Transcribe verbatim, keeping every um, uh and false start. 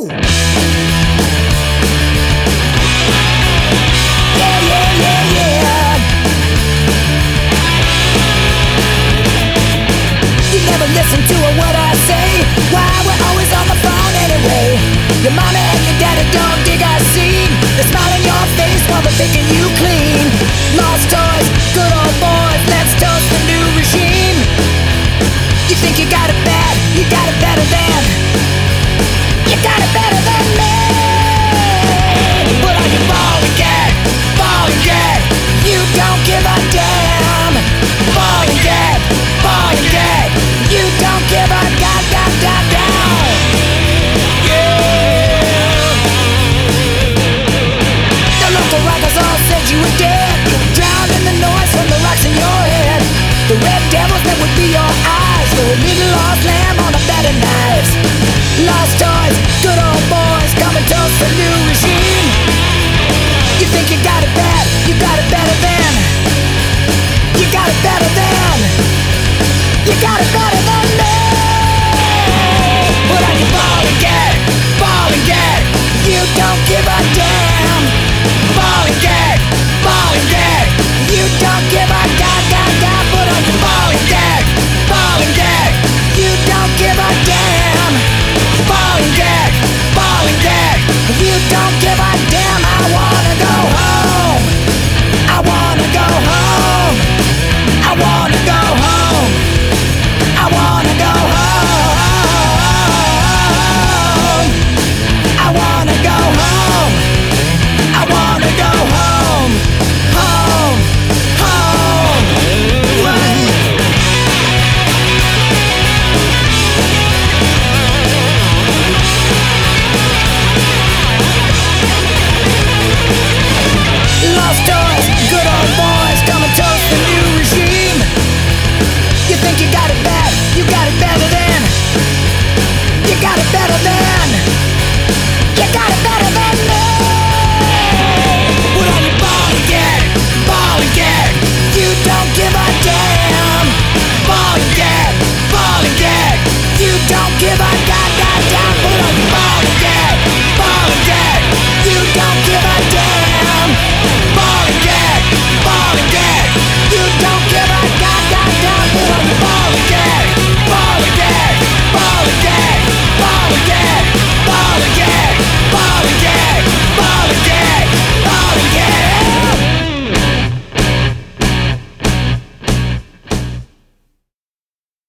Yeah, yeah, yeah, yeah. You never listen to what I say. Why we're always on the phone anyway? Your mama and your daddy don't dig our scene. They smile in your face while they're picking you clean. Lost toys, good old boys, let's toast the new regime. You think you got it bad, you got it better than You got it better than me. Put on your ball and gag, ball and gag. You don't give a damn. Ball and gag, ball and gag. You don't give a god, god, god, down. Yeah. The local rockers all said you were dead. Drowned in the noise from the rocks in your head. The red devils that would be your eyes. You're a little lost lamb on a bed of knives. Lost toys, good old boys, come and toast the new regime. You think you got it bad, you got it better than You got it better than You got it better than me. Put on your ball and gag, ball and gag. You don't give a damn. Ball and gag, ball and gag. You don't give a god, god, god. Put on your ball and gag, ball and gag. You don't give a damn. Ball and gag, ball and gag. You don't give a damn. I wanna go home. I wanna go home. I wanna go home. I wanna go home. I wanna go home. I wanna go home. Home, home. Lost toys, good old boys, come and toast the new regime. You think you got it bad, you got it better than You got it better than You got it better